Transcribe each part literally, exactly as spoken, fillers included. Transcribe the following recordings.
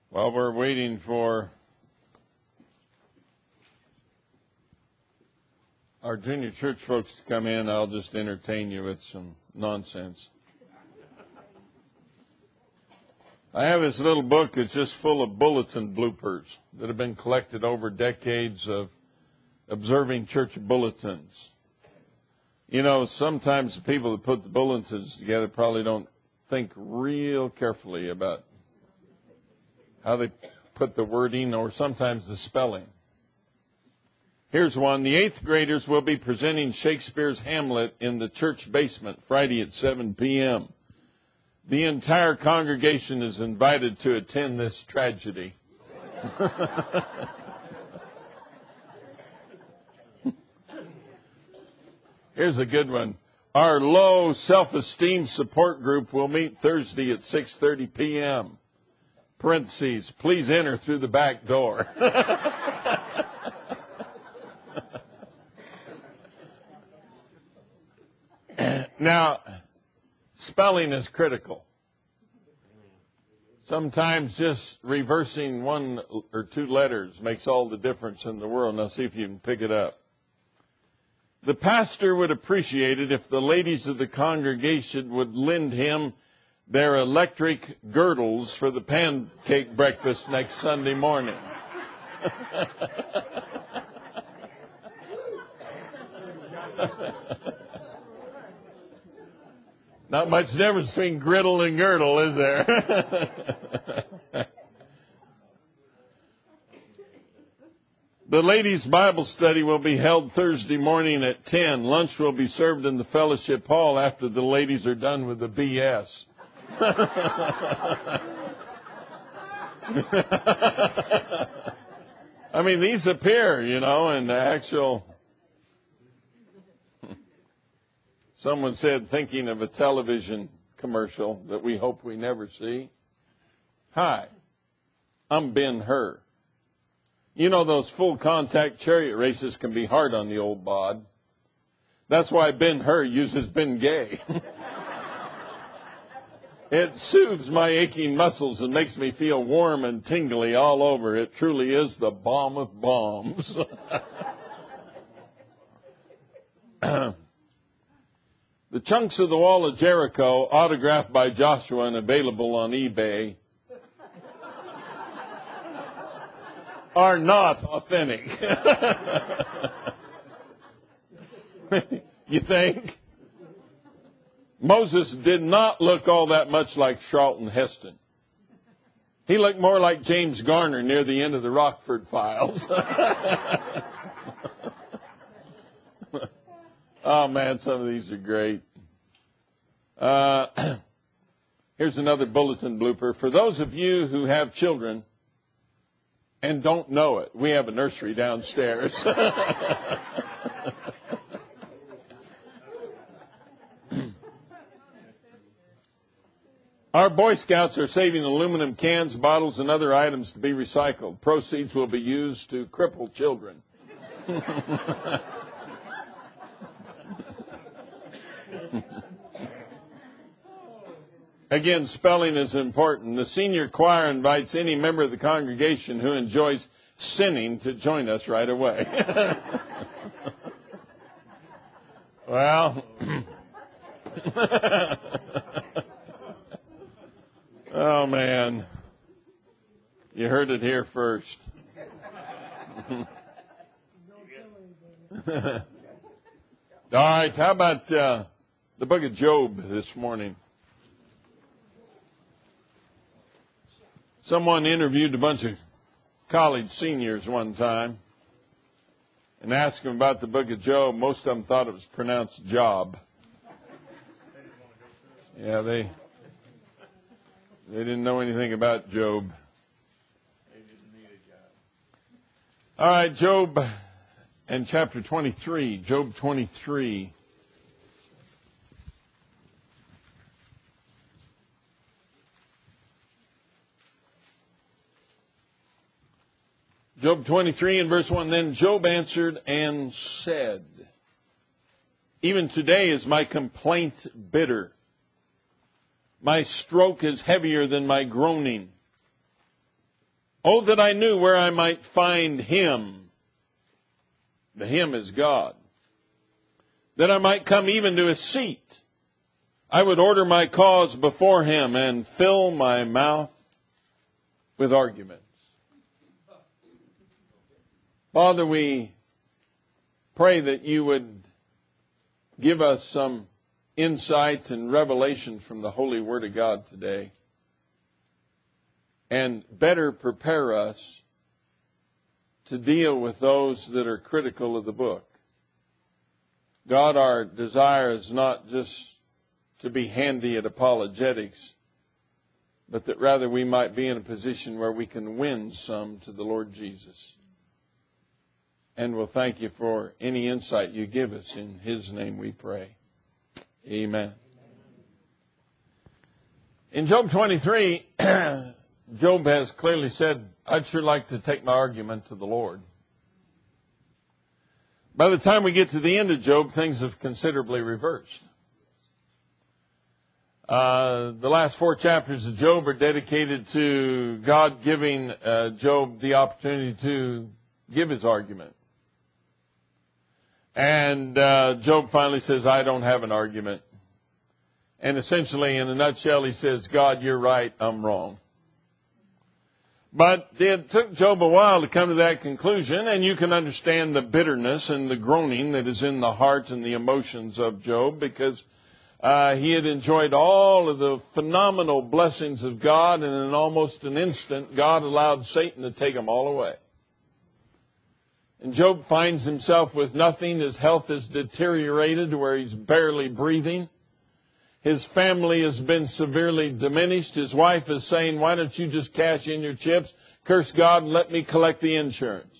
While we're waiting for our junior church folks to come in, I'll just entertain you with some nonsense. I have this little book that's just full of bulletin bloopers that have been collected over decades of observing church bulletins. You know, sometimes the people that put the bulletins together probably don't think real carefully about how they put the wording or sometimes the spelling. Here's one. The eighth graders will be presenting Shakespeare's Hamlet in the church basement Friday at seven p.m. The entire congregation is invited to attend this tragedy. Here's a good one. Our low self-esteem support group will meet Thursday at six thirty p.m. Parentheses, please enter through the back door. Now, spelling is critical. Sometimes just reversing one or two letters makes all the difference in the world. Now see if you can pick it up. The pastor would appreciate it if the ladies of the congregation would lend him their electric girdles for the pancake breakfast next Sunday morning. Not much difference between griddle and girdle, is there? The ladies' Bible study will be held Thursday morning at ten. Lunch will be served in the fellowship hall after the ladies are done with the B S. I mean, these appear, you know, in the actual... Someone said, thinking of a television commercial that we hope we never see. Hi, I'm Ben-Hur. You know, those full-contact chariot races can be hard on the old bod. That's why Ben-Hur uses Ben-Gay. It soothes my aching muscles and makes me feel warm and tingly all over. It truly is the balm of bombs. The Chunks of the Wall of Jericho, autographed by Joshua and available on eBay, are not authentic. You think? Moses did not look all that much like Charlton Heston. He looked more like James Garner near the end of the Rockford Files. Oh, man, some of these are great. Uh, here's another bulletin blooper. For those of you who have children and don't know it, we have a nursery downstairs. Our Boy Scouts are saving aluminum cans, bottles, and other items to be recycled. Proceeds will be used to cripple children. Again, spelling is important. The senior choir invites any member of the congregation who enjoys sinning to join us right away. Well, oh, man. You heard it here first. All right, how about uh, the book of Job this morning? Someone interviewed a bunch of college seniors one time and asked them about the book of Job. Most of them thought it was pronounced job. Yeah, they they didn't know anything about Job. They didn't need a job. All right, Job and chapter twenty-three. Job twenty-three. Job twenty-three and verse one, Then Job answered and said, Even today is my complaint bitter. My stroke is heavier than my groaning. Oh, that I knew where I might find him. The him is God. That I might come even to his seat. I would order my cause before him and fill my mouth with arguments. Father, we pray that you would give us some insights and revelation from the Holy Word of God today, and better prepare us to deal with those that are critical of the book. God, our desire is not just to be handy at apologetics, but that rather we might be in a position where we can win some to the Lord Jesus. And we'll thank you for any insight you give us. In his name we pray. Amen. In Job twenty-three, Job has clearly said, I'd sure like to take my argument to the Lord. By the time we get to the end of Job, things have considerably reversed. Uh, the last four chapters of Job are dedicated to God giving uh, Job the opportunity to give his argument. And uh, Job finally says, I don't have an argument. And essentially, in a nutshell, he says, God, you're right, I'm wrong. But it took Job a while to come to that conclusion, and you can understand the bitterness and the groaning that is in the heart and the emotions of Job, because uh, he had enjoyed all of the phenomenal blessings of God, and in almost an instant, God allowed Satan to take them all away. And Job finds himself with nothing. His health is deteriorated to where he's barely breathing. His family has been severely diminished. His wife is saying, why don't you just cash in your chips, curse God, and let me collect the insurance?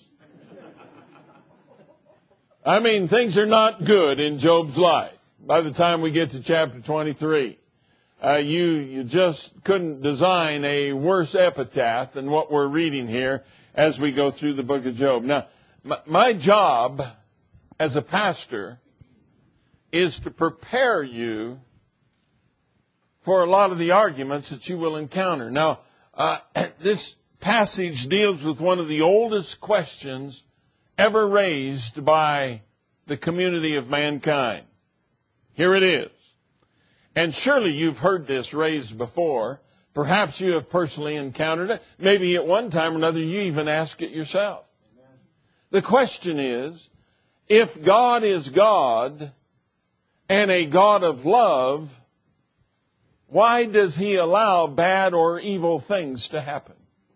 I mean, things are not good in Job's life. By the time we get to chapter twenty-three, uh, you, you just couldn't design a worse epitaph than what we're reading here as we go through the book of Job. Now, my job as a pastor is to prepare you for a lot of the arguments that you will encounter. Now, uh, this passage deals with one of the oldest questions ever raised by the community of mankind. Here it is. And surely you've heard this raised before. Perhaps you have personally encountered it. Maybe at one time or another you even ask it yourself. The question is, if God is God and a God of love, why does he allow bad or evil things to happen?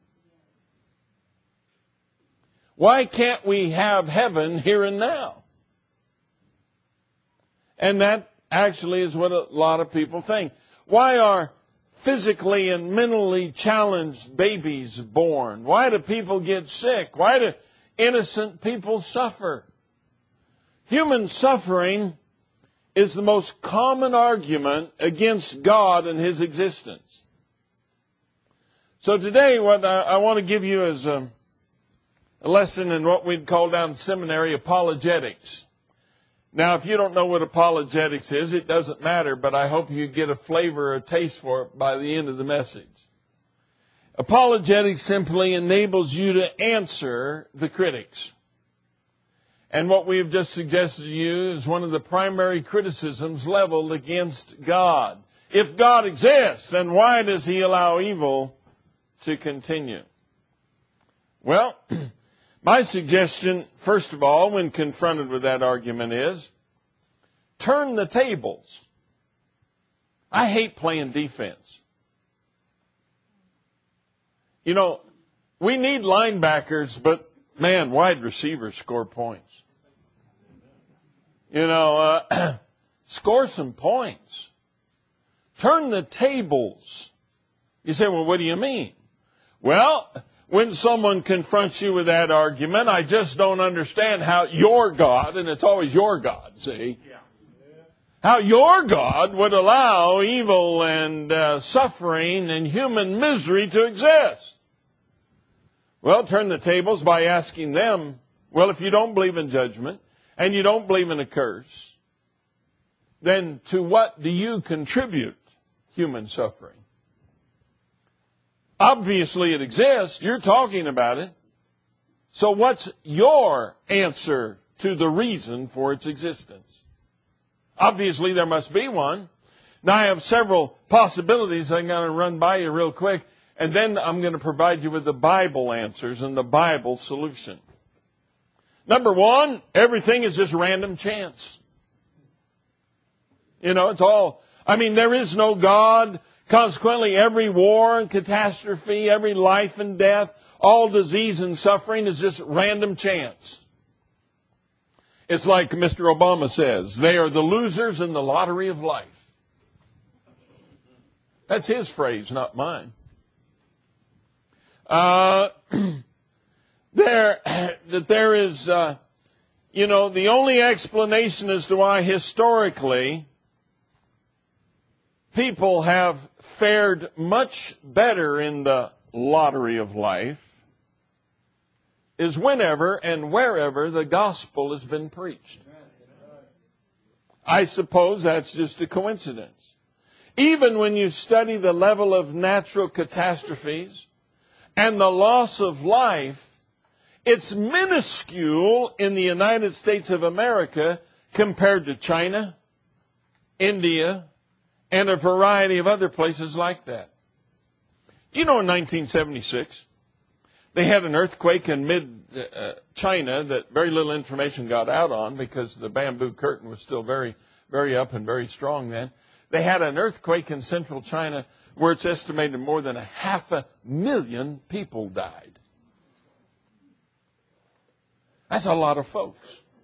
Why can't we have heaven here and now? And that actually is what a lot of people think. Why are physically and mentally challenged babies born? Why do people get sick? Why do innocent people suffer? Human suffering is the most common argument against God and his existence. So today what I, I want to give you is a, a lesson in what we'd call down seminary apologetics. Now, if you don't know what apologetics is, it doesn't matter, but I hope you get a flavor or a taste for it by the end of the message. Apologetics simply enables you to answer the critics. And what we have just suggested to you is one of the primary criticisms leveled against God. If God exists, then why does he allow evil to continue? Well, my suggestion, first of all, when confronted with that argument is, turn the tables. I hate playing defense. You know, we need linebackers, but man, wide receivers score points. You know, uh, score some points. Turn the tables. You say, well, what do you mean? Well, when someone confronts you with that argument, I just don't understand how your God, and it's always your God, see? Yeah. How your God would allow evil and uh, suffering and human misery to exist. Well, turn the tables by asking them, well, if you don't believe in judgment and you don't believe in a curse, then to what do you contribute human suffering? Obviously it exists. You're talking about it. So what's your answer to the reason for its existence? Obviously there must be one. Now I have several possibilities I'm going to run by you real quick, and then I'm going to provide you with the Bible answers and the Bible solution. Number one, everything is just random chance. You know, it's all, I mean, there is no God. Consequently, every war and catastrophe, every life and death, all disease and suffering is just random chance. It's like Mister Obama says, they are the losers in the lottery of life. That's his phrase, not mine. Uh, there, that there is, uh, you know, the only explanation as to why historically people have fared much better in the lottery of life is whenever and wherever the gospel has been preached. I suppose that's just a coincidence. Even when you study the level of natural catastrophes and the loss of life, it's minuscule in the United States of America compared to China, India, and a variety of other places like that. You know, in nineteen seventy-six, they had an earthquake in mid-China that very little information got out on because the bamboo curtain was still very, very up and very strong then. They had an earthquake in central China where it's estimated more than a half a million people died. That's a lot of folks.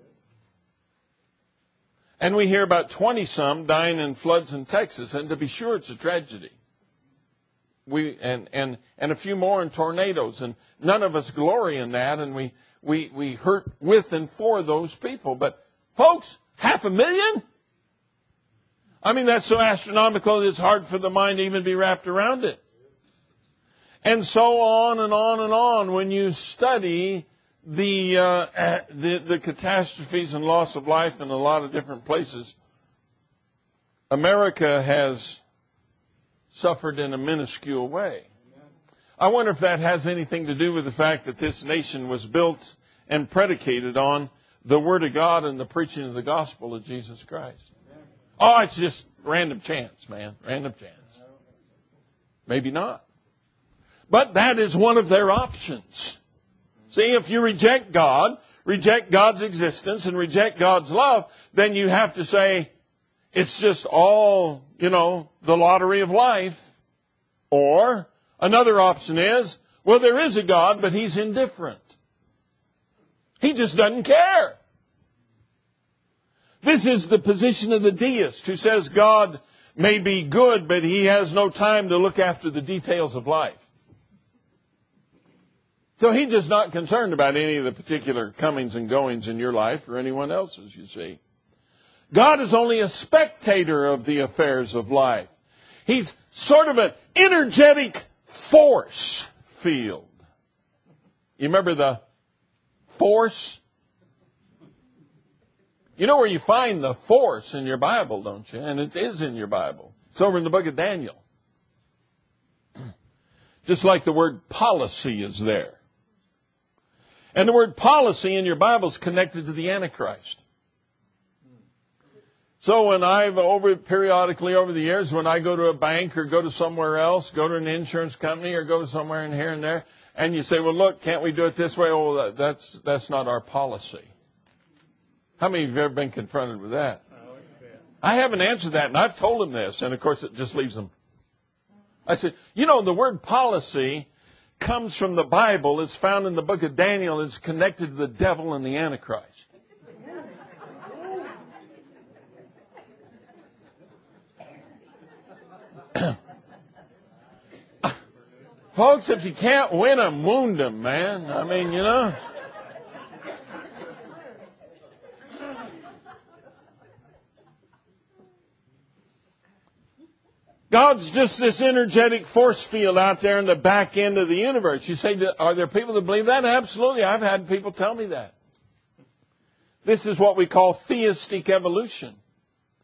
And we hear about twenty-some dying in floods in Texas, and to be sure, it's a tragedy. We and and and a few more in tornadoes, and none of us glory in that, and we we we hurt with and for those people. But folks, half a million? I mean, that's so astronomical it's hard for the mind to even be wrapped around it. And so on and on and on. When you study the uh, the, the catastrophes and loss of life in a lot of different places, America has suffered in a minuscule way. I wonder if that has anything to do with the fact that this nation was built and predicated on the Word of God and the preaching of the gospel of Jesus Christ. Oh, it's just random chance, man. Random chance. Maybe not. But that is one of their options. See, if you reject God, reject God's existence, and reject God's love, then you have to say, it's just all, you know, the lottery of life. Or another option is, well, there is a God, but He's indifferent. He just doesn't care. This is the position of the deist who says God may be good, but He has no time to look after the details of life. So He's just not concerned about any of the particular comings and goings in your life or anyone else's, you see. God is only a spectator of the affairs of life. He's sort of an energetic force field. You remember the force? You know where you find the force in your Bible, don't you? And it is in your Bible. It's over in the book of Daniel. Just like the word policy is there. And the word policy in your Bible is connected to the Antichrist. So when I've over periodically over the years, when I go to a bank or go to somewhere else, go to an insurance company or go to somewhere in here and there, and you say, well, look, can't we do it this way? Oh, that's that's not our policy. How many of you have ever been confronted with that? I haven't answered that, and I've told them this, and of course it just leaves them. I said, you know, the word policy comes from the Bible. It's found in the book of Daniel. It's connected to the devil and the Antichrist. Folks, if you can't win them, wound them, man. I mean, you know. God's just this energetic force field out there in the back end of the universe. You say, are there people that believe that? Absolutely. I've had people tell me that. This is what we call theistic evolution.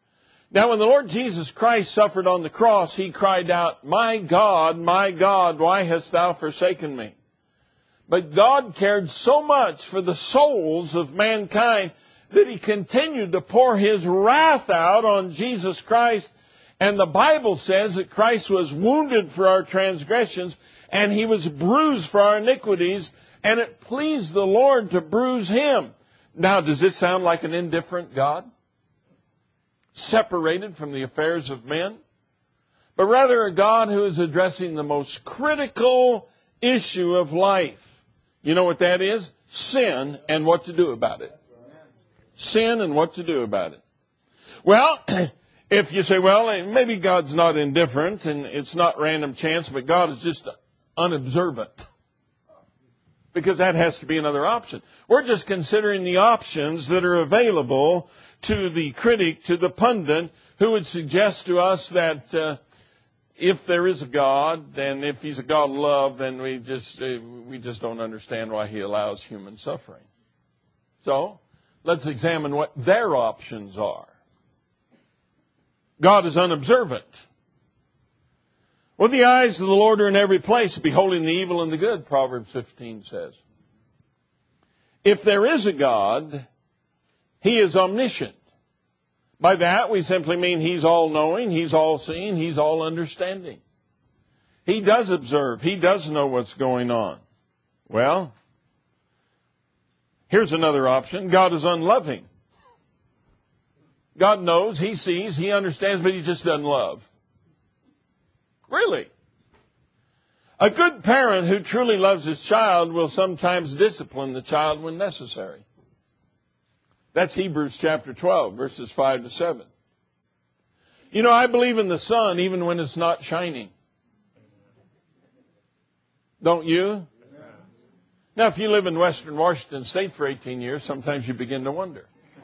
Now, when the Lord Jesus Christ suffered on the cross, He cried out, "My God, my God, why hast thou forsaken me?" But God cared so much for the souls of mankind that He continued to pour His wrath out on Jesus Christ. And the Bible says that Christ was wounded for our transgressions, and He was bruised for our iniquities, and it pleased the Lord to bruise Him. Now, does this sound like an indifferent God? Separated from the affairs of men? But rather a God who is addressing the most critical issue of life. You know what that is? Sin and what to do about it. Sin and what to do about it. Well, if you say, well, maybe God's not indifferent and it's not random chance, but God is just unobservant. Because that has to be another option. We're just considering the options that are available to the critic, to the pundit, who would suggest to us that uh, if there is a God, then if He's a God of love, then we just uh, we just don't understand why He allows human suffering. So, let's examine what their options are. God is unobservant. Well, the eyes of the Lord are in every place, beholding the evil and the good, Proverbs fifteen says. If there is a God, He is omniscient. By that, we simply mean He's all-knowing, He's all-seeing, He's all-understanding. He does observe. He does know what's going on. Well, here's another option. God is unloving. God knows, He sees, He understands, but He just doesn't love. Really? A good parent who truly loves his child will sometimes discipline the child when necessary. That's Hebrews chapter twelve, verses five to seven. You know, I believe in the sun even when it's not shining. Don't you? Now, if you live in Western Washington State for eighteen years, sometimes you begin to wonder.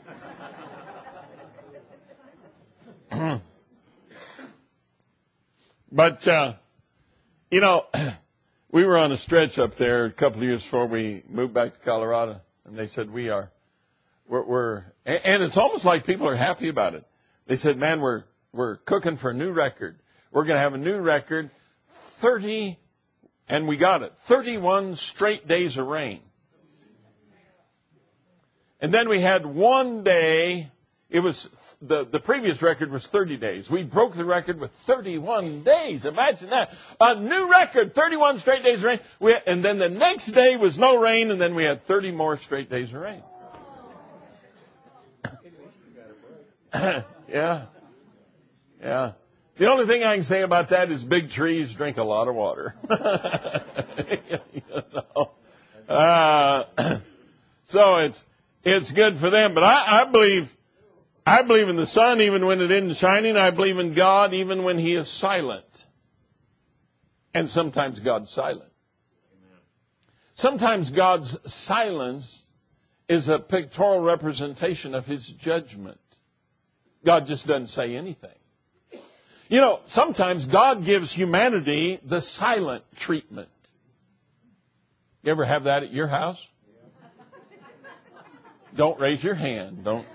But, uh, you know, we were on a stretch up there a couple of years before we moved back to Colorado, and they said we are, we're, we're and it's almost like people are happy about it. They said, man, we're we're cooking for a new record. We're going to have a new record, thirty, and we got it, thirty-one straight days of rain. And then we had one day, it was, the, the previous record was thirty days. We broke the record with thirty-one days. Imagine that. A new record, thirty-one straight days of rain. We, and then the next day was no rain, and then we had thirty more straight days of rain. Yeah. Yeah. The only thing I can say about that is big trees drink a lot of water. You know? uh, so it's it's good for them. But I, I believe I believe in the sun even when it isn't shining. I believe in God even when He is silent. And sometimes God's silent. Sometimes God's silence is a pictorial representation of His judgment. God just doesn't say anything. You know, sometimes God gives humanity the silent treatment. You ever have that at your house? Don't raise your hand. Don't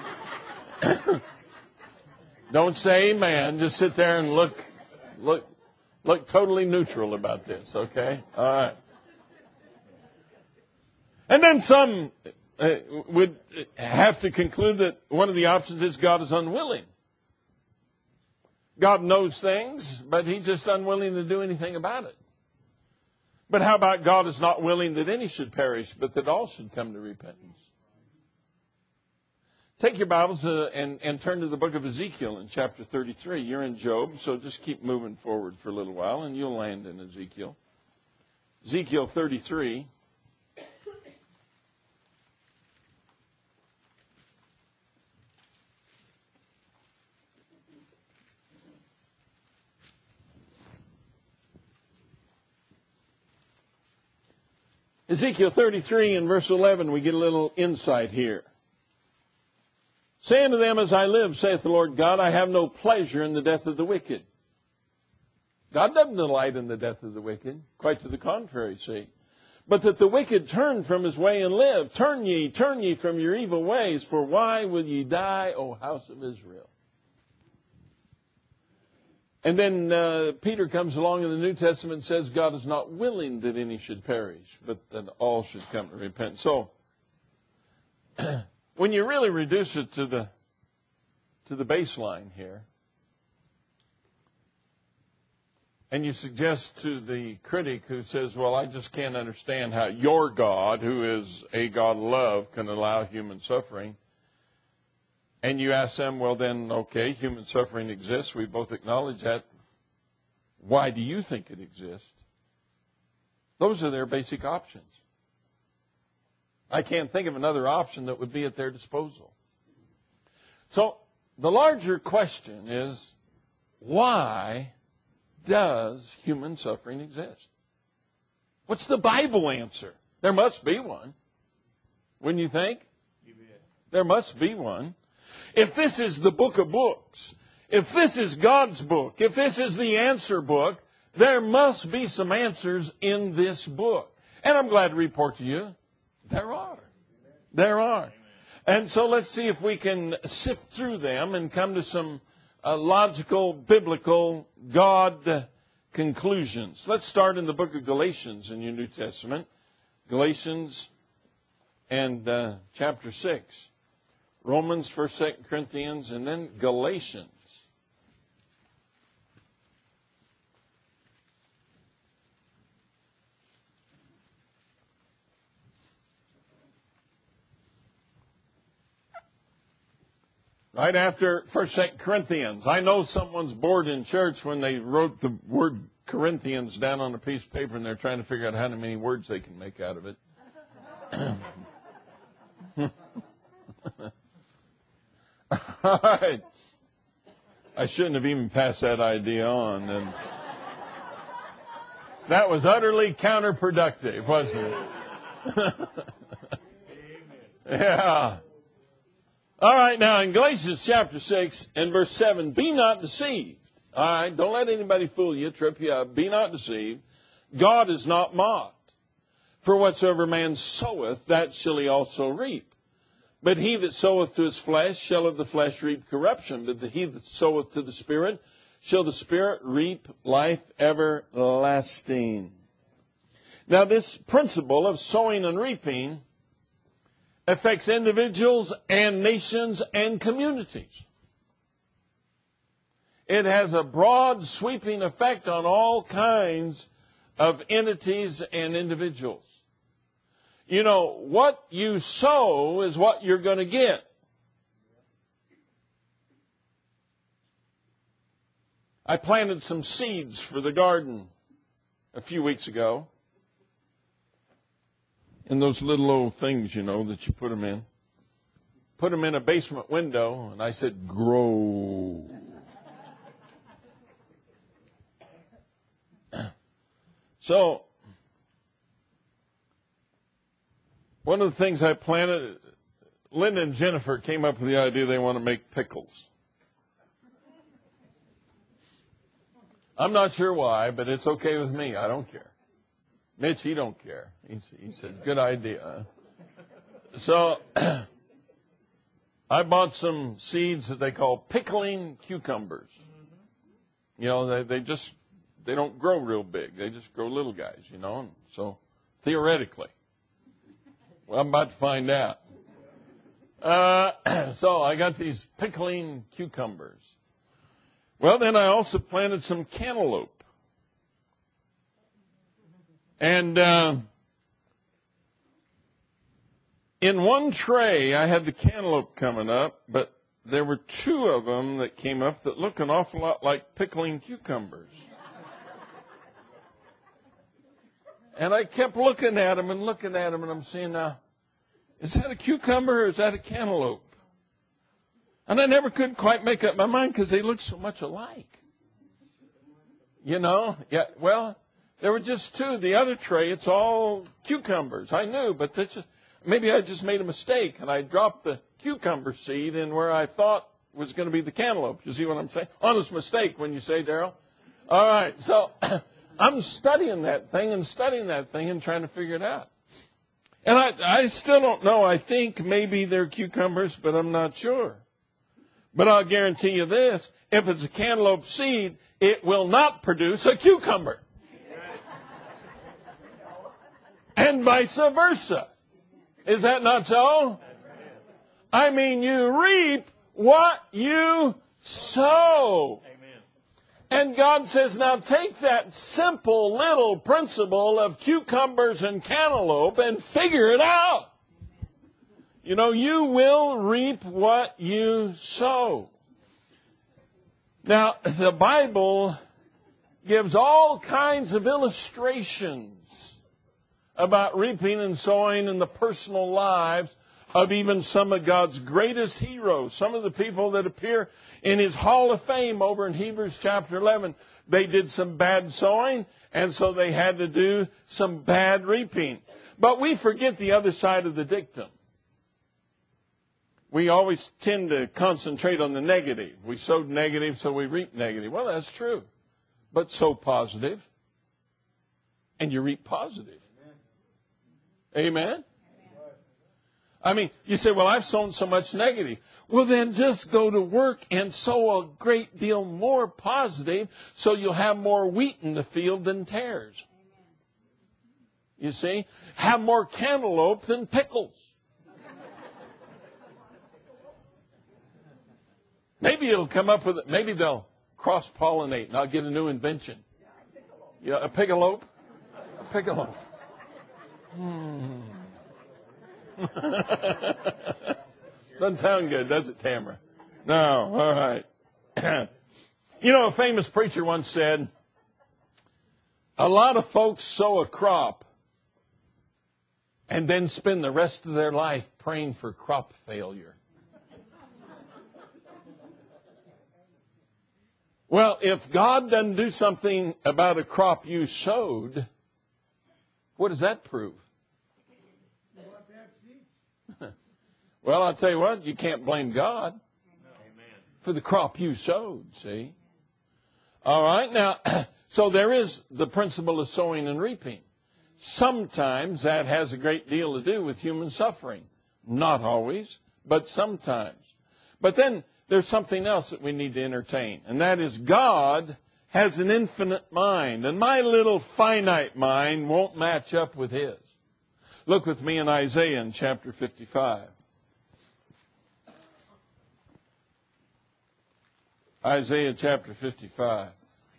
don't say amen. Just sit there and look look look totally neutral about this, okay? All right. And then some uh, would have to conclude that one of the options is God is unwilling. God knows things, but He's just unwilling to do anything about it. But how about God is not willing that any should perish, but that all should come to repentance? Take your Bibles uh, and, and turn to the book of Ezekiel in chapter thirty-three. You're in Job, so just keep moving forward for a little while, and you'll land in Ezekiel. Ezekiel thirty-three. Ezekiel thirty-three and verse eleven, we get a little insight here. Say unto them, as I live, saith the Lord God, I have no pleasure in the death of the wicked. God doesn't delight in the death of the wicked. Quite to the contrary, see. But that the wicked turn from his way and live. Turn ye, turn ye from your evil ways, for why will ye die, O house of Israel? And then uh, Peter comes along in the New Testament and says God is not willing that any should perish, but that all should come to repentance. So when you really reduce it to the to the baseline here, and you suggest to the critic who says, well, I just can't understand how your God, who is a God of love, can allow human suffering. And you ask them, well, then, okay, human suffering exists. We both acknowledge that. Why do you think it exists? Those are their basic options. I can't think of another option that would be at their disposal. So the larger question is, why does human suffering exist? What's the Bible answer? There must be one. Wouldn't you think? There must be one. If this is the book of books, if this is God's book, if this is the answer book, there must be some answers in this book. And I'm glad to report to you, there are. There are. And so let's see if we can sift through them and come to some uh, logical, biblical, God conclusions. Let's start in the book of Galatians in your New Testament. Galatians and uh, chapter six. Romans, First, Second Corinthians, and then Galatians. Right after First, Second Corinthians. I know someone's bored in church when they wrote the word Corinthians down on a piece of paper and they're trying to figure out how many words they can make out of it. All right. I shouldn't have even passed that idea on. And that was utterly counterproductive, wasn't it? Yeah. All right, now in Galatians chapter six and verse seven, be not deceived. All right, don't let anybody fool you, trip you up. Be not deceived. God is not mocked. For whatsoever man soweth, that shall he also reap. But he that soweth to his flesh shall of the flesh reap corruption. But he that soweth to the Spirit shall the Spirit reap life everlasting. Now this principle of sowing and reaping affects individuals and nations and communities. It has a broad, sweeping effect on all kinds of entities and individuals. You know, what you sow is what you're going to get. I planted some seeds for the garden a few weeks ago. In those little old things, you know, that you put them in. Put them in a basement window, and I said, grow. So, one of the things I planted, Linda and Jennifer came up with the idea they want to make pickles. I'm not sure why, but it's okay with me. I don't care. Mitch, he don't care. He, he said, good idea. So I bought some seeds that they call pickling cucumbers. You know, they, they just, they don't grow real big. They just grow little guys, you know. And so theoretically, well, I'm about to find out. Uh, so I got these pickling cucumbers. Well, then I also planted some cantaloupe. And uh, in one tray, I had the cantaloupe coming up, but there were two of them that came up that looked an awful lot like pickling cucumbers. And I kept looking at them and looking at them, and I'm saying, now, is that a cucumber or is that a cantaloupe? And I never could quite make up my mind because they looked so much alike. You know? Yeah, well, there were just two. The other tray, it's all cucumbers. I knew, but that's just, maybe I just made a mistake, and I dropped the cucumber seed in where I thought was going to be the cantaloupe. You see what I'm saying? Honest mistake, when you say, Daryl. All right, so I'm studying that thing and studying that thing and trying to figure it out. And I, I still don't know. I think maybe they're cucumbers, but I'm not sure. But I'll guarantee you this. if it's a cantaloupe seed, it will not produce a cucumber. And vice versa. Is that not so? I mean, you reap what you sow. And God says, now take that simple little principle of cucumbers and cantaloupe and figure it out. You know, you will reap what you sow. Now, the Bible gives all kinds of illustrations about reaping and sowing in the personal lives of even some of God's greatest heroes. Some of the people that appear in His Hall of Fame over in Hebrews chapter eleven. They did some bad sowing, and so they had to do some bad reaping. But we forget the other side of the dictum. We always tend to concentrate on the negative. We sowed negative, so we reap negative. Well, that's true. But sow positive, and you reap positive. Amen? I mean, you say, well, I've sown so much negative. Well, then just go to work and sow a great deal more positive so you'll have more wheat in the field than tares. You see? Have more cantaloupe than pickles. Maybe it'll come up with it. Maybe they'll cross-pollinate and I'll get a new invention. Yeah, a pickalope. A pickalope. Hmm. Doesn't sound good, does it, Tamara? No, all right. You know, a famous preacher once said, a lot of folks sow a crop and then spend the rest of their life praying for crop failure. Well, if God doesn't do something about a crop you sowed, what does that prove? Well, I'll tell you what, you can't blame God for the crop you sowed, see? All right, now, so there is the principle of sowing and reaping. Sometimes that has a great deal to do with human suffering. Not always, but sometimes. But then there's something else that we need to entertain, and that is God has an infinite mind, and my little finite mind won't match up with His. Look with me in Isaiah in chapter fifty-five. Isaiah chapter fifty-five.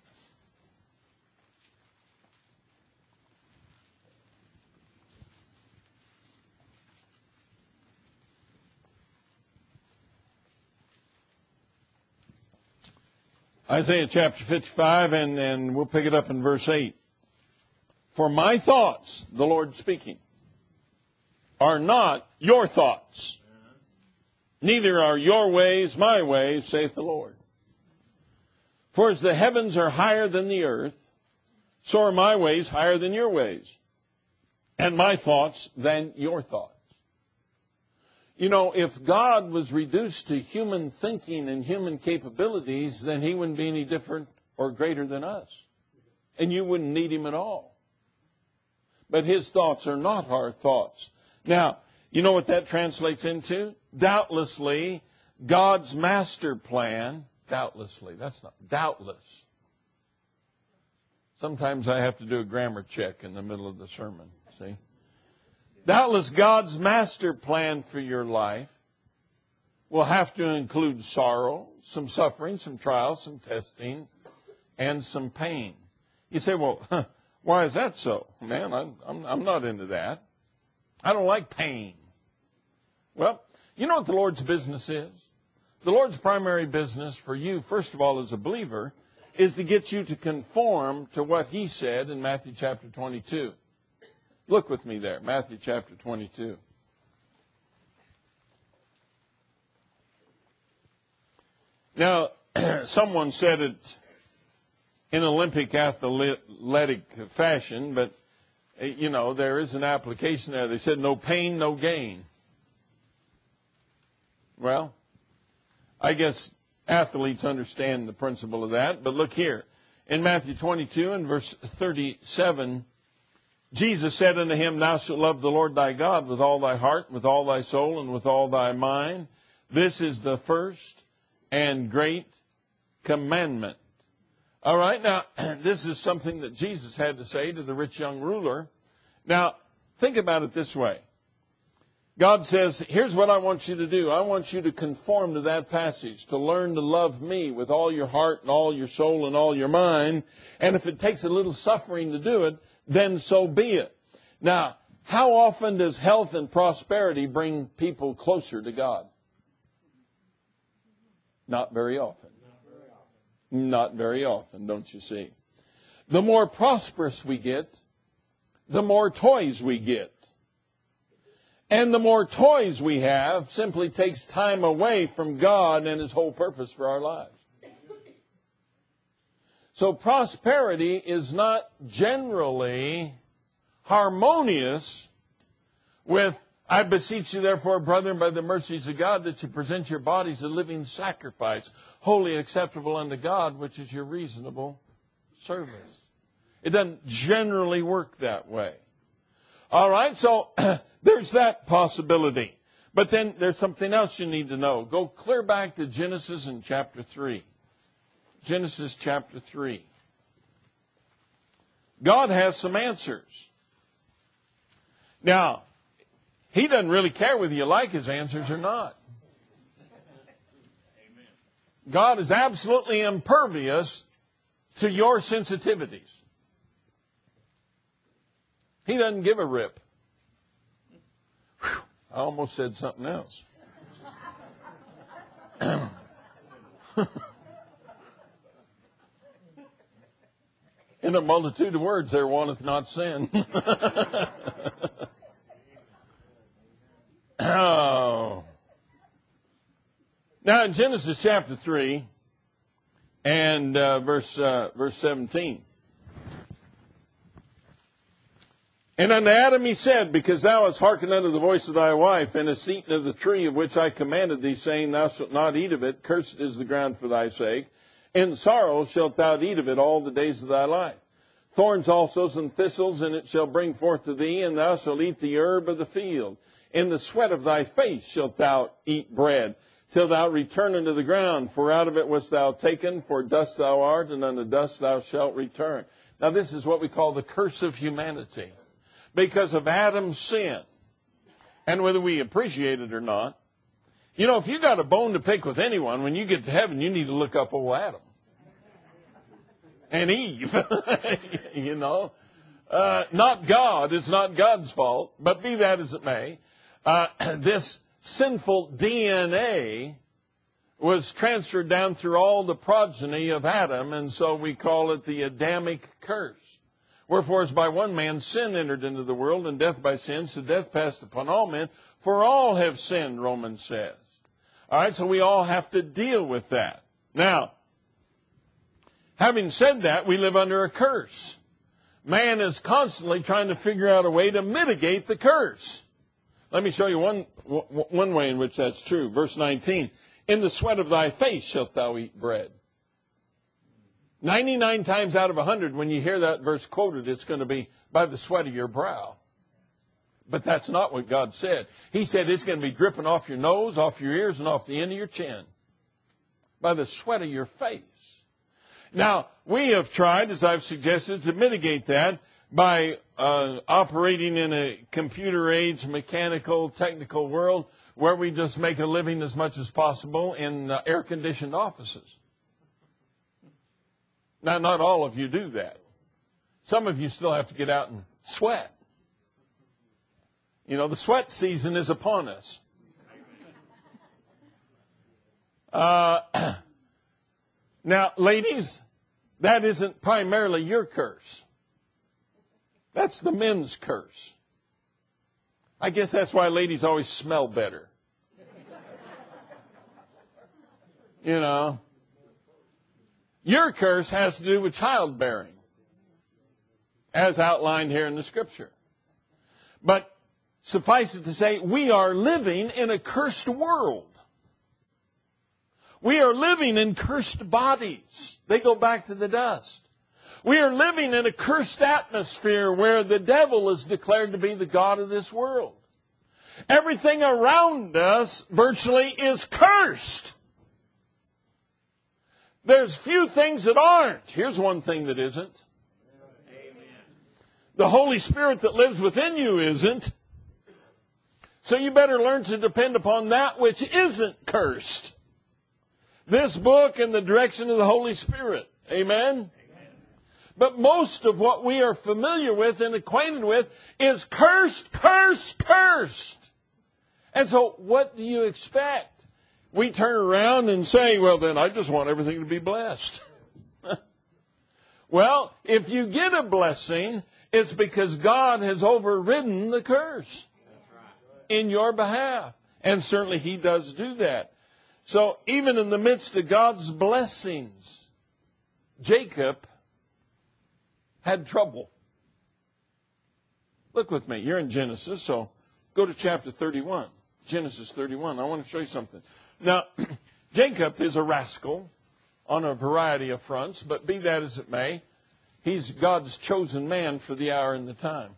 Isaiah chapter fifty-five, and, and we'll pick it up in verse eight. For my thoughts, the Lord speaking, are not your thoughts, neither are your ways my ways, saith the Lord. For as the heavens are higher than the earth, so are my ways higher than your ways, and my thoughts than your thoughts. You know, if God was reduced to human thinking and human capabilities, then He wouldn't be any different or greater than us. And you wouldn't need Him at all. But His thoughts are not our thoughts. Now, you know what that translates into? Doubtlessly, God's master plan, doubtlessly, that's not, doubtless. Sometimes I have to do a grammar check in the middle of the sermon, see? Doubtless God's master plan for your life will have to include sorrow, some suffering, some trials, some testing, and some pain. You say, well, huh, why is that so? Man, I'm, I'm, I'm not into that. I don't like pain. Well, you know what the Lord's business is? The Lord's primary business for you, first of all, as a believer, is to get you to conform to what He said in Matthew chapter twenty-two. Look with me there, Matthew chapter twenty-two. Now, someone said it in Olympic athletic fashion, but, you know, there is an application there. They said, no pain, no gain. Well, I guess athletes understand the principle of that, but look here. In Matthew twenty-two and verse thirty-seven, Jesus said unto him, Thou shalt love the Lord thy God with all thy heart, with all thy soul, and with all thy mind. This is the first and great commandment. All right, now, this is something that Jesus had to say to the rich young ruler. Now, think about it this way. God says, here's what I want you to do. I want you to conform to that passage, to learn to love me with all your heart and all your soul and all your mind. And if it takes a little suffering to do it, then so be it. Now, how often does health and prosperity bring people closer to God? Not very often. Not very often, don't you see? The more prosperous we get, the more toys we get. And the more toys we have simply takes time away from God and His whole purpose for our lives. So prosperity is not generally harmonious with, I beseech you therefore, brethren, by the mercies of God, that you present your bodies a living sacrifice, wholly acceptable unto God, which is your reasonable service. It doesn't generally work that way. All right, so there's that possibility. But then there's something else you need to know. Go clear back to Genesis in chapter three. Genesis chapter three. God has some answers. Now, He doesn't really care whether you like His answers or not. God is absolutely impervious to your sensitivities. He doesn't give a rip. Whew, I almost said something else. In a multitude of words there wanteth not sin. Oh. Now in Genesis chapter three and uh, verse uh, verse seventeen. And unto Adam he said, because thou hast hearkened unto the voice of thy wife, and hast eaten of the tree of which I commanded thee, saying, thou shalt not eat of it, cursed is the ground for thy sake. In sorrow shalt thou eat of it all the days of thy life. Thorns also and thistles, and it shall bring forth to thee, and thou shalt eat the herb of the field. In the sweat of thy face shalt thou eat bread, till thou return unto the ground. For out of it wast thou taken, for dust thou art, and unto dust thou shalt return. Now this is what we call the curse of humanity. Because of Adam's sin. And whether we appreciate it or not. You know, if you got a bone to pick with anyone, when you get to heaven, you need to look up old Adam. And Eve. You know. Uh, not God. It's not God's fault. But be that as it may. Uh, this sinful D N A was transferred down through all the progeny of Adam. And so we call it the Adamic curse. Wherefore, as by one man sin entered into the world, and death by sin, so death passed upon all men. For all have sinned, Romans says. All right, so we all have to deal with that. Now, having said that, we live under a curse. Man is constantly trying to figure out a way to mitigate the curse. Let me show you one, one way in which that's true. Verse nineteen, in the sweat of thy face shalt thou eat bread. ninety-nine times out of one hundred, when you hear that verse quoted, it's going to be by the sweat of your brow. But that's not what God said. He said it's going to be dripping off your nose, off your ears, and off the end of your chin. By the sweat of your face. Now, we have tried, as I've suggested, to mitigate that by uh, operating in a computer-age, mechanical, technical world where we just make a living as much as possible in uh, air-conditioned offices. Now, not all of you do that. Some of you still have to get out and sweat. You know, the sweat season is upon us. Uh, now, ladies, that isn't primarily your curse. That's the men's curse. I guess that's why ladies always smell better. You know. Your curse has to do with childbearing, as outlined here in the Scripture. But suffice it to say, we are living in a cursed world. We are living in cursed bodies. They go back to the dust. We are living in a cursed atmosphere where the devil is declared to be the god of this world. Everything around us virtually is cursed. There's few things that aren't. Here's one thing that isn't. The Holy Spirit that lives within you isn't. So you better learn to depend upon that which isn't cursed. This book and the direction of the Holy Spirit. Amen? Amen? But most of what we are familiar with and acquainted with is cursed, cursed, cursed. And so what do you expect? We turn around and say, well, then I just want everything to be blessed. Well, if you get a blessing, it's because God has overridden the curse in your behalf. And certainly He does do that. So even in the midst of God's blessings, Jacob had trouble. Look with me. You're in Genesis, so go to chapter thirty-one. Genesis thirty-one. I want to show you something. Now, Jacob is a rascal on a variety of fronts, but be that as it may, he's God's chosen man for the hour and the time.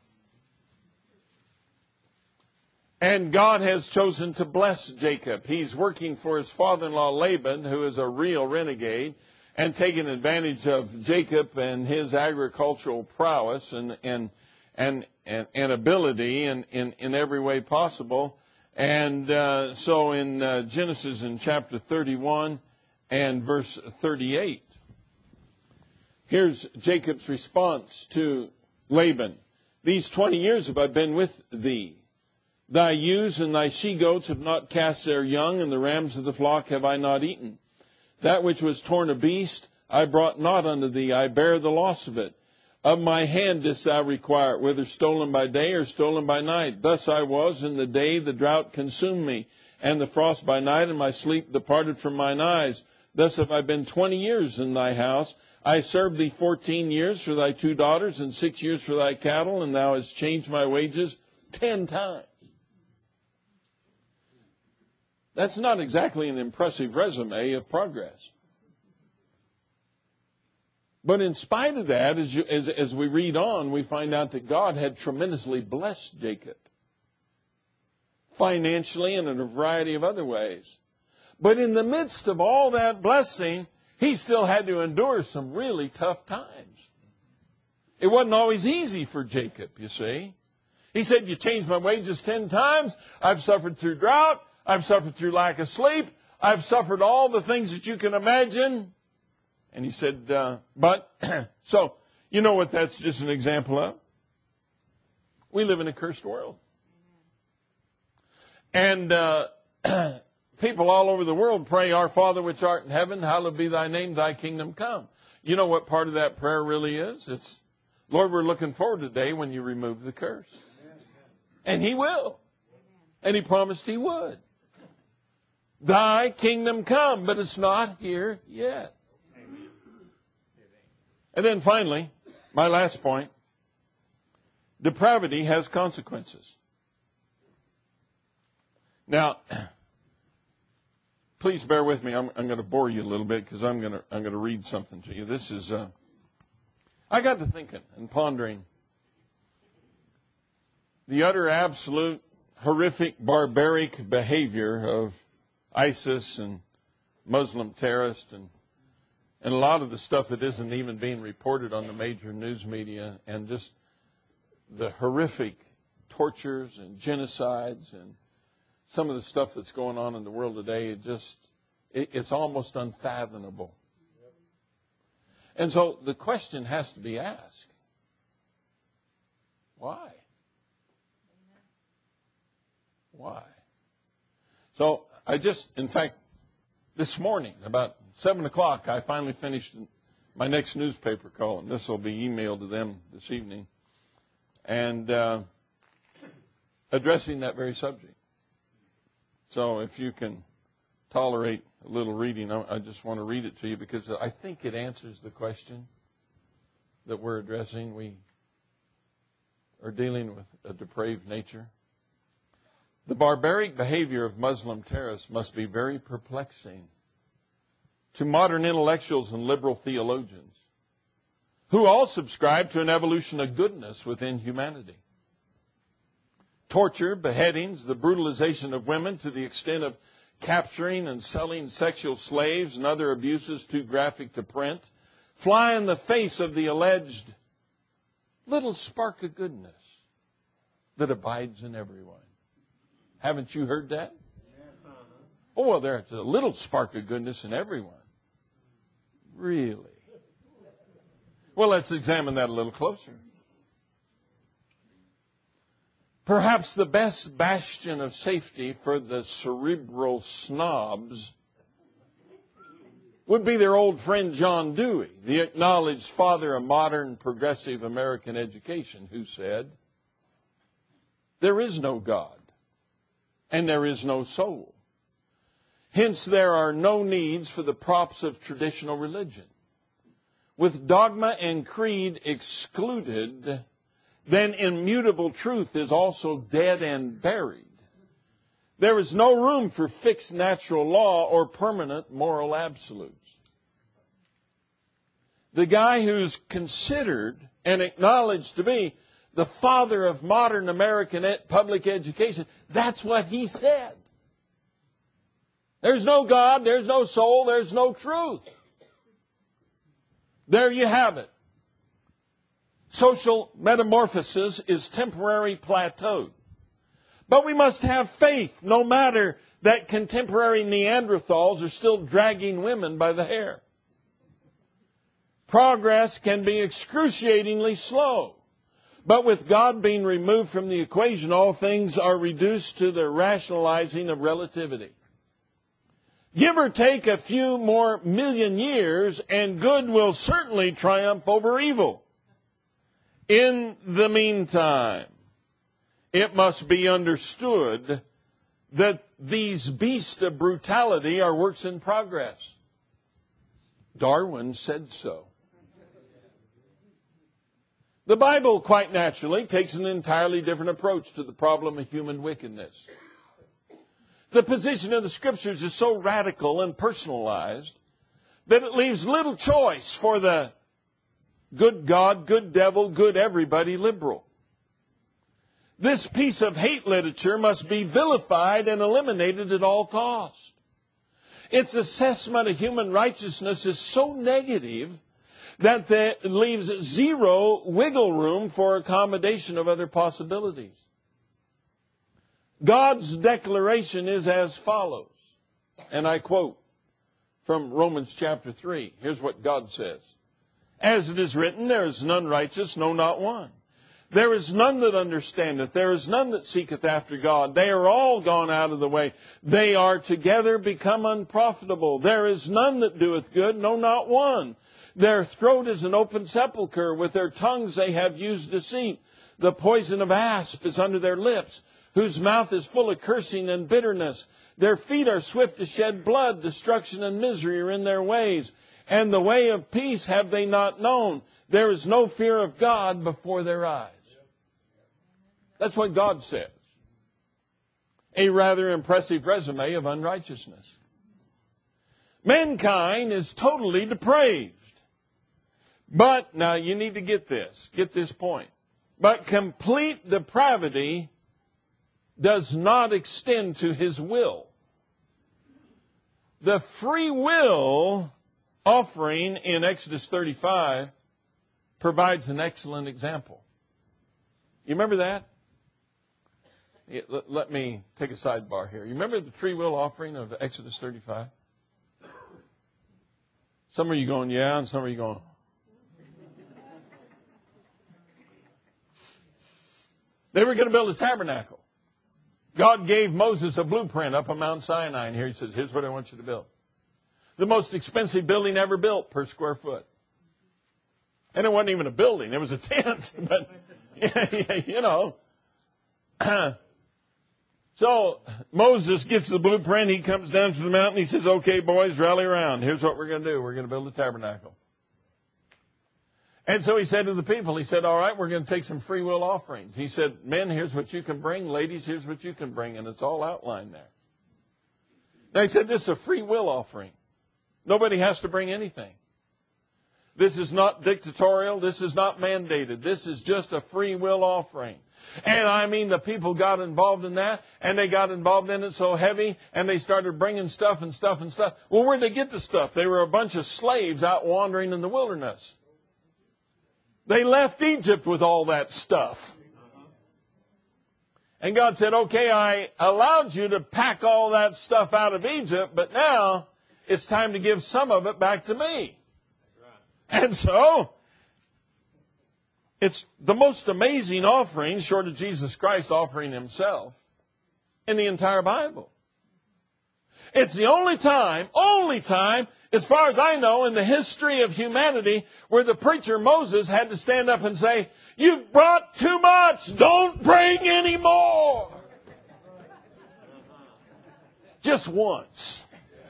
And God has chosen to bless Jacob. He's working for his father-in-law Laban, who is a real renegade, and taking advantage of Jacob and his agricultural prowess and and and and, and ability in, in, in every way possible. And uh, so in uh, Genesis in chapter thirty-one and verse thirty-eight, here's Jacob's response to Laban. These twenty years have I been with thee. Thy ewes and thy she-goats have not cast their young, and the rams of the flock have I not eaten. That which was torn a beast I brought not unto thee. I bear the loss of it. Of my hand didst thou require it, whether stolen by day or stolen by night. Thus I was in the day the drought consumed me, and the frost by night, and my sleep departed from mine eyes. Thus have I been twenty years in thy house. I served thee fourteen years for thy two daughters, and six years for thy cattle, and thou hast changed my wages ten times. That's not exactly an impressive resume of progress. But in spite of that, as, you, as, as we read on, we find out that God had tremendously blessed Jacob. Financially and in a variety of other ways. But in the midst of all that blessing, he still had to endure some really tough times. It wasn't always easy for Jacob, you see. He said, you changed my wages ten times. I've suffered through drought. I've suffered through lack of sleep. I've suffered all the things that you can imagine. And he said, uh, but, so, you know what that's just an example of? We live in a cursed world. And uh, people all over the world pray, Our Father which art in heaven, hallowed be thy name, thy kingdom come. You know what part of that prayer really is? It's, Lord, we're looking forward to the day when you remove the curse. And He will. And He promised He would. Thy kingdom come, but it's not here yet. And then finally, my last point, depravity has consequences. Now, please bear with me. I'm, I'm going to bore you a little bit because I'm going to I'm going to read something to you. This is, uh, I got to thinking and pondering the utter, absolute, horrific, barbaric behavior of ISIS and Muslim terrorists and And a lot of the stuff that isn't even being reported on the major news media, and just the horrific tortures and genocides and some of the stuff that's going on in the world today, it just, it, it's almost unfathomable. And so the question has to be asked. Why? Why? So I just, in fact, this morning, about seven o'clock, I finally finished my next newspaper column. This will be emailed to them this evening. And uh, addressing that very subject. So if you can tolerate a little reading, I, I just want to read it to you because I think it answers the question that we're addressing. We are dealing with a depraved nature. The barbaric behavior of Muslim terrorists must be very perplexing to modern intellectuals and liberal theologians who all subscribe to an evolution of goodness within humanity. Torture, beheadings, the brutalization of women to the extent of capturing and selling sexual slaves and other abuses too graphic to print, fly in the face of the alleged little spark of goodness that abides in everyone. Haven't you heard that? Oh, well, there's a little spark of goodness in everyone. Really? Well, let's examine that a little closer. Perhaps the best bastion of safety for the cerebral snobs would be their old friend John Dewey, the acknowledged father of modern progressive American education, who said, "There is no God, and there is no soul. Hence, there are no needs for the props of traditional religion. With dogma and creed excluded, then immutable truth is also dead and buried. There is no room for fixed natural law or permanent moral absolutes." The guy who's considered and acknowledged to be the father of modern American public education, that's what he said. There's no God, there's no soul, there's no truth. There you have it. Social metamorphosis is temporary plateaued. But we must have faith, no matter that contemporary Neanderthals are still dragging women by the hair. Progress can be excruciatingly slow. But with God being removed from the equation, all things are reduced to the rationalizing of relativity. Give or take a few more million years, and good will certainly triumph over evil. In the meantime, it must be understood that these beasts of brutality are works in progress. Darwin said so. The Bible, quite naturally, takes an entirely different approach to the problem of human wickedness. The position of the Scriptures is so radical and personalized that it leaves little choice for the good God, good devil, good everybody liberal. This piece of hate literature must be vilified and eliminated at all costs. Its assessment of human righteousness is so negative that it leaves zero wiggle room for accommodation of other possibilities. God's declaration is as follows, and I quote from Romans chapter three. Here's what God says. "As it is written, there is none righteous, no, not one. There is none that understandeth. There is none that seeketh after God. They are all gone out of the way. They are together become unprofitable. There is none that doeth good, no, not one. Their throat is an open sepulchre. With their tongues they have used deceit. The poison of asp is under their lips, whose mouth is full of cursing and bitterness. Their feet are swift to shed blood. Destruction and misery are in their ways. And the way of peace have they not known. There is no fear of God before their eyes." That's what God says. A rather impressive resume of unrighteousness. Mankind is totally depraved. But, now you need to get this, get this point. But complete depravity does not extend to his will. The free will offering in Exodus thirty-five provides an excellent example. You remember that? Let me take a sidebar here. You remember the free will offering of Exodus thirty-five? Some of you going, yeah, and some of you going, they were going to build a tabernacle. God gave Moses a blueprint up on Mount Sinai, and here he says, here's what I want you to build. The most expensive building ever built per square foot. And it wasn't even a building, it was a tent, but, you know. So Moses gets the blueprint, he comes down to the mountain, he says, okay, boys, rally around. Here's what we're going to do. We're going to build a tabernacle. And so he said to the people, he said, all right, we're going to take some free will offerings. He said, men, here's what you can bring. Ladies, here's what you can bring. And it's all outlined there. Now he said, this is a free will offering. Nobody has to bring anything. This is not dictatorial. This is not mandated. This is just a free will offering. And I mean, the people got involved in that, and they got involved in it so heavy, and they started bringing stuff and stuff and stuff. Well, where'd they get the stuff? They were a bunch of slaves out wandering in the wilderness. They left Egypt with all that stuff. And God said, okay, I allowed you to pack all that stuff out of Egypt, but now it's time to give some of it back to me. And so, it's the most amazing offering, short of Jesus Christ offering himself, in the entire Bible. It's the only time, only time, as far as I know, in the history of humanity, where the preacher Moses had to stand up and say, you've brought too much, don't bring any more. Just once.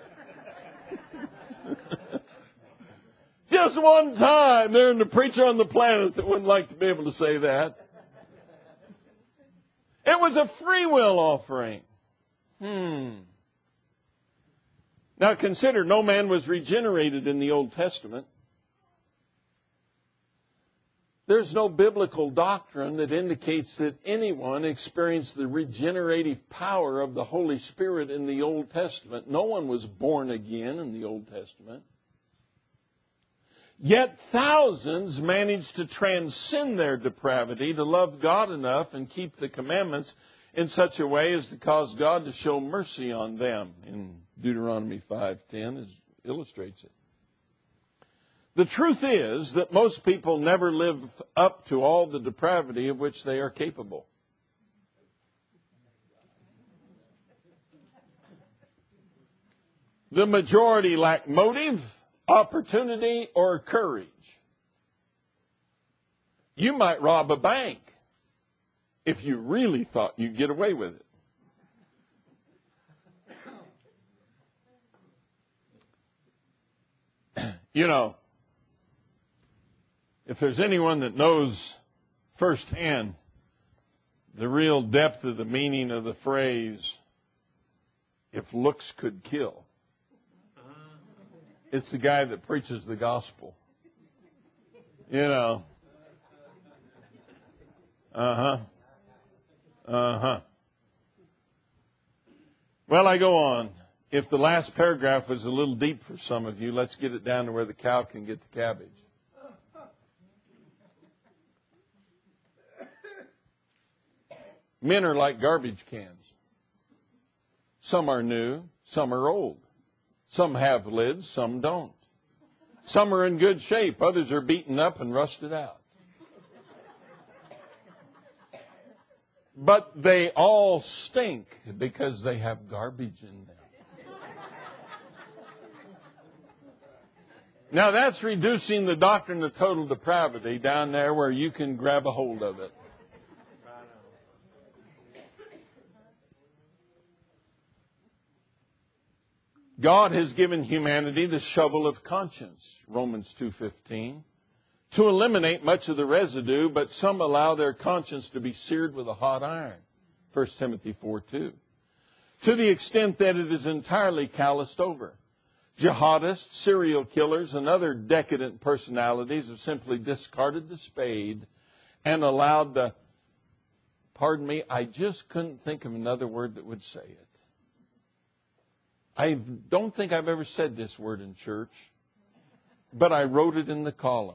Just one time, there's the preacher on the planet that wouldn't like to be able to say that. It was a free will offering. Hmm. Now consider, no man was regenerated in the Old Testament. There's no biblical doctrine that indicates that anyone experienced the regenerative power of the Holy Spirit in the Old Testament. No one was born again in the Old Testament. Yet thousands managed to transcend their depravity, to love God enough and keep the commandments in such a way as to cause God to show mercy on them. In Deuteronomy five ten is, illustrates it. The truth is that most people never live up to all the depravity of which they are capable. The majority lack motive, opportunity, or courage. You might rob a bank if you really thought you'd get away with it. You know, if there's anyone that knows firsthand the real depth of the meaning of the phrase, if looks could kill, it's the guy that preaches the gospel. You know. Uh-huh. Uh-huh. Well, I go on. If the last paragraph was a little deep for some of you, let's get it down to where the cow can get the cabbage. Men are like garbage cans. Some are new, some are old. Some have lids, some don't. Some are in good shape, others are beaten up and rusted out. But they all stink because they have garbage in them. Now that's reducing the doctrine of total depravity down there where you can grab a hold of it. God has given humanity the shovel of conscience, Romans two fifteen, to eliminate much of the residue, but some allow their conscience to be seared with a hot iron, First Timothy four two, to the extent that it is entirely calloused over. Jihadists, serial killers, and other decadent personalities have simply discarded the spade and allowed the, pardon me, I just couldn't think of another word that would say it. I don't think I've ever said this word in church, but I wrote it in the column.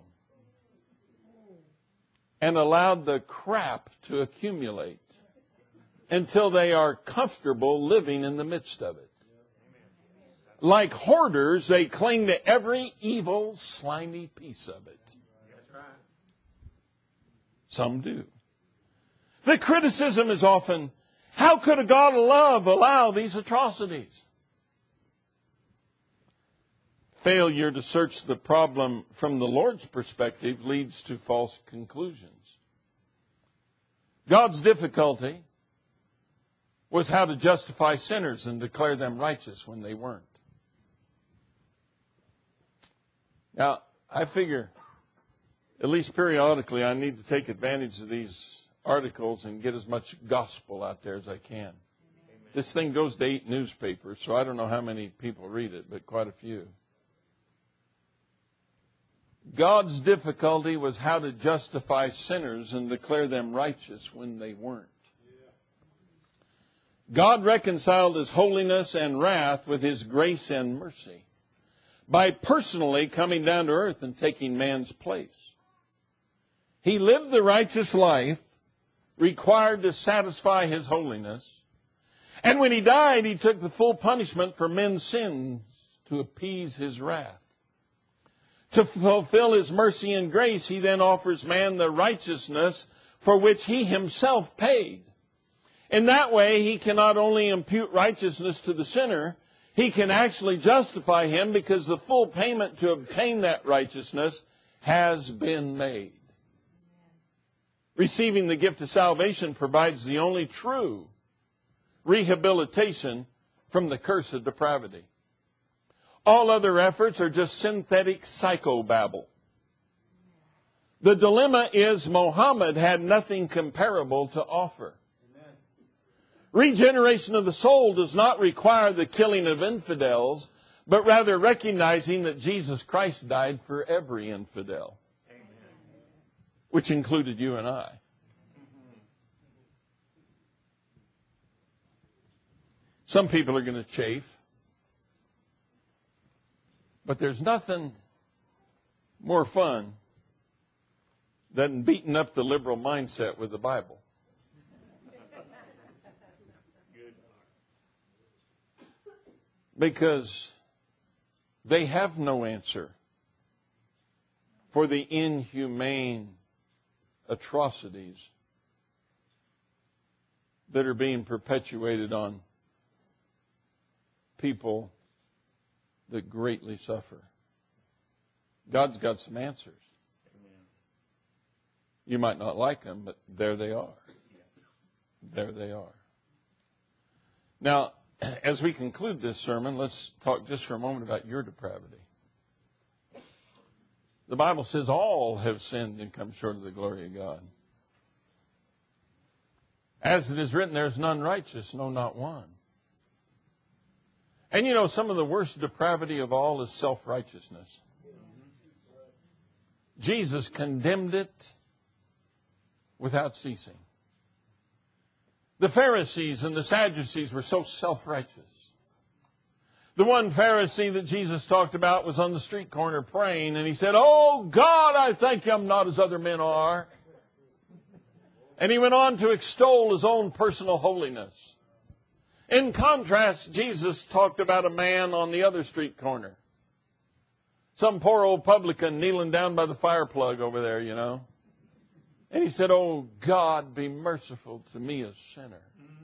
And allowed the crap to accumulate until they are comfortable living in the midst of it. Like hoarders, they cling to every evil, slimy piece of it. Some do. The criticism is often, how could a God of love allow these atrocities? Failure to search the problem from the Lord's perspective leads to false conclusions. God's difficulty was how to justify sinners and declare them righteous when they weren't. Now, I figure, at least periodically, I need to take advantage of these articles and get as much gospel out there as I can. Amen. This thing goes to eight newspapers, so I don't know how many people read it, but quite a few. God's difficulty was how to justify sinners and declare them righteous when they weren't. God reconciled His holiness and wrath with His grace and mercy by personally coming down to earth and taking man's place. He lived the righteous life required to satisfy His holiness. And when He died, He took the full punishment for men's sins to appease His wrath. To fulfill His mercy and grace, He then offers man the righteousness for which He Himself paid. In that way, He can not only impute righteousness to the sinner, He can actually justify him because the full payment to obtain that righteousness has been made. Receiving the gift of salvation provides the only true rehabilitation from the curse of depravity. All other efforts are just synthetic psychobabble. The dilemma is Muhammad had nothing comparable to offer. Amen. Regeneration of the soul does not require the killing of infidels, but rather recognizing that Jesus Christ died for every infidel, Amen. Which included you and I. Some people are going to chafe. But there's nothing more fun than beating up the liberal mindset with the Bible. Because they have no answer for the inhumane atrocities that are being perpetuated on people that greatly suffer. God's got some answers. Amen. You might not like them, but there they are. There they are. Now, as we conclude this sermon, let's talk just for a moment about your depravity. The Bible says all have sinned and come short of the glory of God. As it is written, there's none righteous, no, not one. And you know, some of the worst depravity of all is self-righteousness. Jesus condemned it without ceasing. The Pharisees and the Sadducees were so self-righteous. The one Pharisee that Jesus talked about was on the street corner praying, and he said, "Oh God, I thank you I'm not as other men are." And he went on to extol his own personal holiness. In contrast, Jesus talked about a man on the other street corner. Some poor old publican kneeling down by the fire plug over there, you know. And he said, "Oh, God, be merciful to me, a sinner."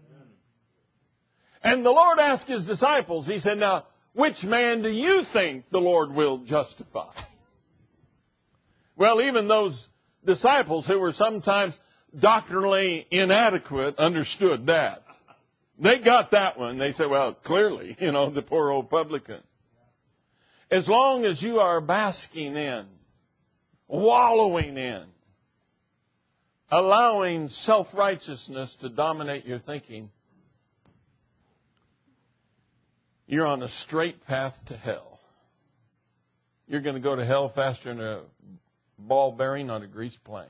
And the Lord asked His disciples, He said, "Now, which man do you think the Lord will justify?" Well, even those disciples who were sometimes doctrinally inadequate understood that. They got that one. They said, well, clearly, you know, the poor old publican. As long as you are basking in, wallowing in, allowing self-righteousness to dominate your thinking, you're on a straight path to hell. You're going to go to hell faster than a ball bearing on a grease plank.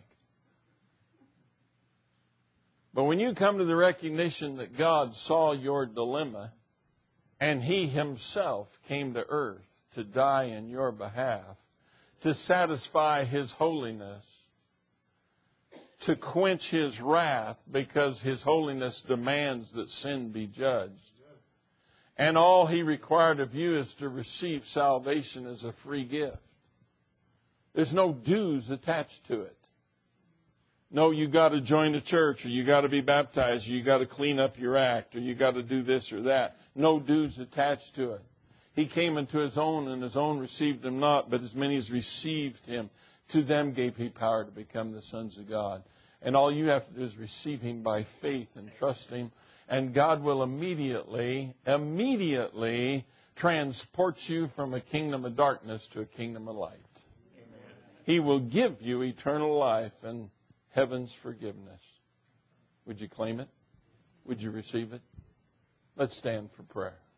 But when you come to the recognition that God saw your dilemma and He Himself came to earth to die in your behalf, to satisfy His holiness, to quench His wrath because His holiness demands that sin be judged. And all He required of you is to receive salvation as a free gift. There's no dues attached to it. No, you got to join a church, or you got to be baptized, or you got to clean up your act, or you got to do this or that. No dues attached to it. He came into His own, and His own received Him not, but as many as received Him, to them gave He power to become the sons of God. And all you have to do is receive Him by faith and trust Him, and God will immediately, immediately transport you from a kingdom of darkness to a kingdom of light. Amen. He will give you eternal life and heaven's forgiveness. Would you claim it? Would you receive it? Let's stand for prayer.